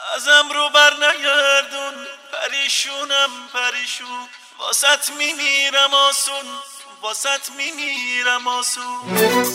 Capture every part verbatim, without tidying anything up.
ازم رو بر نگردون، پریشونم پریشون، واسط میمیرم آسون، واسط میمیرم آسون.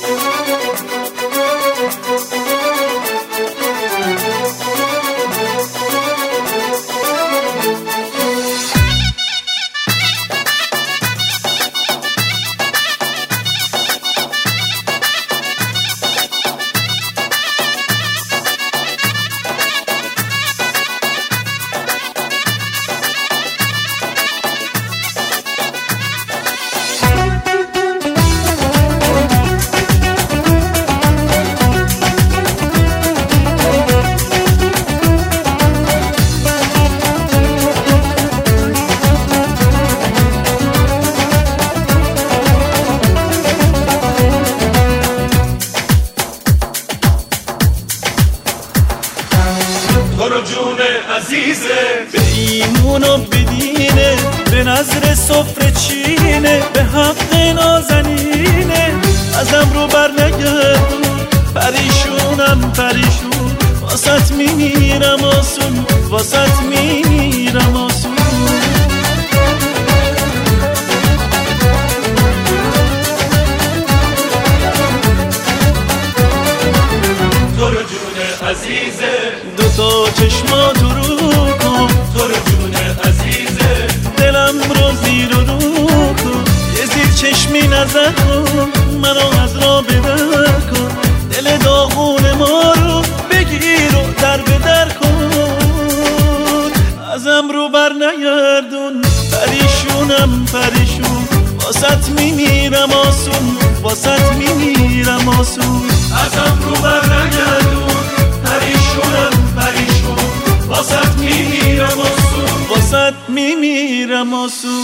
تو رو جون عزیزه به ایمون و بدینه، به نظر سفره چینه، به حق نازنینه. ازم رو بر نگردون، پریشونم پریشون، واسط میمیرم آسون، واسط میمیرم آسون. تو رو جون عزیزه دوتا چشماتو رو کن، تو رو جون عزیزه دلم رو زیر و رو کن، یه زیر چشمی نظر کن، منو از را بدر کن، دل داغون ما رو بگیر و در بدر کن. ازم رو بر نگردون، پریشونم پریشون، واسط میمیرم آسون، واسط میمیرم آسون. ازم رو بر نگردون، پریشونم پریشون، واسط میمیرم آسون، واسط میمیرم آسون.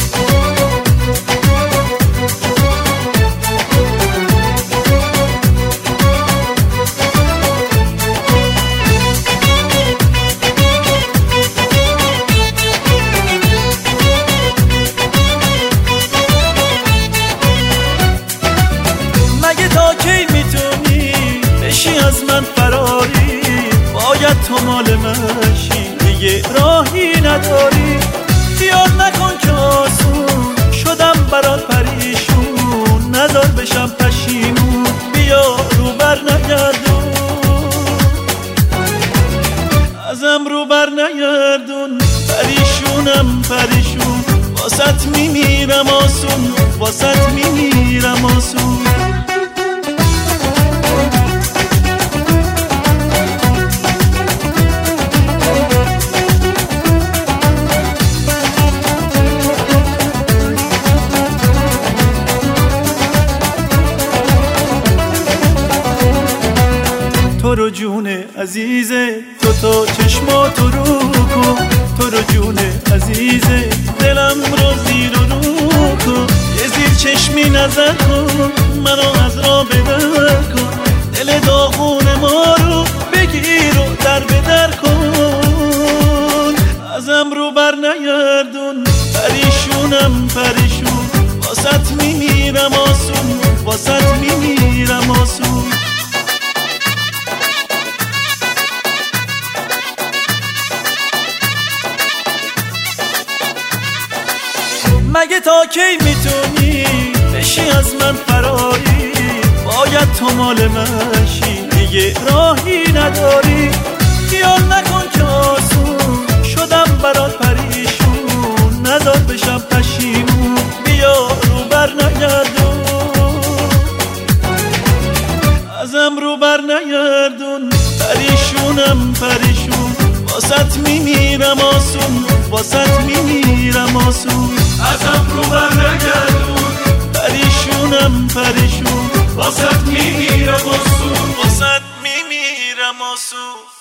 مگه تا کی میتونی بشی از من فراری؟ باید تو مال من شی، دیگه راهی نداری. خیال نکن که آسون شدم برات پریشون، نذار بشم پشیمون، بیا رو بر نگردون. ازم رو بر نگردون، پریشونم پریشون، واسط میمیرم آسون، واسط میمیرم آسون. تو رو جون عزیزه دوتا چشماتو رو کن، تو رو جون عزیزه دلم رو زیر و رو کن، یه زیر چشمی نظر کن، منو از را بدر کن، دل داغون ما رو بگیر و در بدر کن. ازم رو بر نگردون، پریشونم پریشون، واسط میمیرم آسون، واسط میمیرم آسون. مگه تا کی میتونی بشی از من فراری؟ باید تو مال من شی، دیگه راهی نداری. خیال نکن که آسون شدم برات پریشون، نذار بشم پشیمون، بیا رو بر نگردون. ازم رو بر نگردون، پریشونم پریشون، واسط میمیرم آسون، واسط میمیرم آسون. ازم رو بر نگردون، پریشونم پریشون، واسط میمیرم آسون، واسط میمیرم آسون.